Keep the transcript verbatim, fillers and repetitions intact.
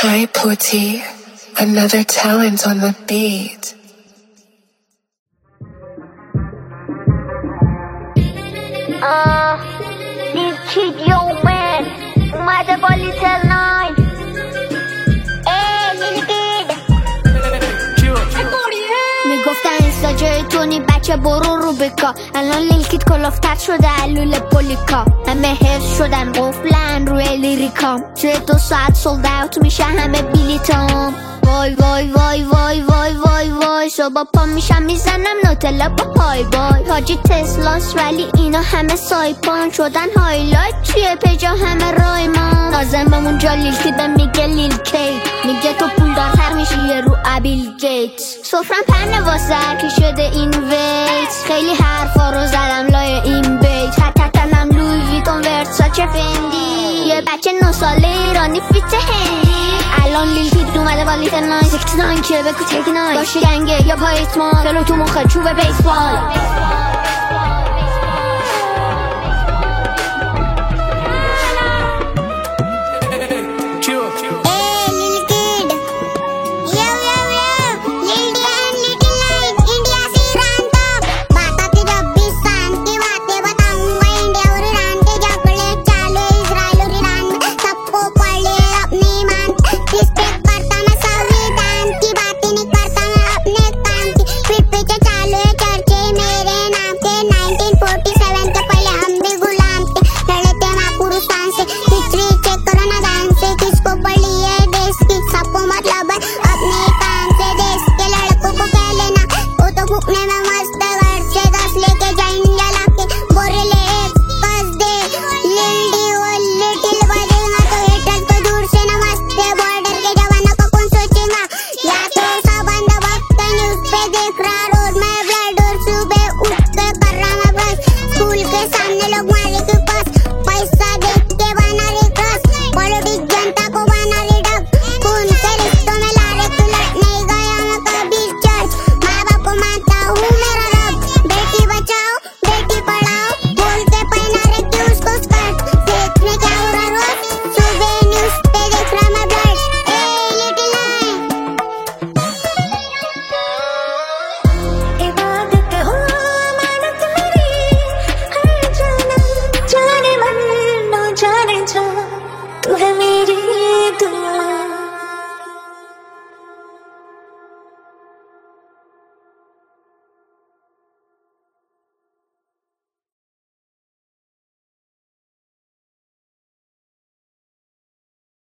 Hi, Poti. Another talent on the beat. Uh, this kid, yo man, اومده با لیتل ناین. ای لیل کید میگفتن اینستا جای تونی بچه برو رو بکا. الان لیل کید کلافتر شده علول پولیکا. همه حفظ شدن قفلن روی لیریکام. توی دو ساعت سولد اوت میشه همه بلیتام. وای وای وای وای وای وای وای صبح پا میشم میزنم نوتلا با پای بای. حاجی تسلاس ولی اینا همه سایپان شدن هایلایت توی پیجا همه رایمان. لازم بمون جا لیل کید به میگه لیل کید. میگه تو پول دارتر میشی یه رو ابیل گیت. سفرم پنه واسه هر که شده این ویت. خیلی حرفا رو زدم لای این بیت. حتتنم لوی ویتون ورساچه فندی. یه بچه نو ساله ایرانی فیت هندی. الان لیل کید اومده با لیتل ناین. سیکس ناین که بکو تیک ناین. داشتی گنگه یا پایتمان جلو تو مخه چوب بیسبال.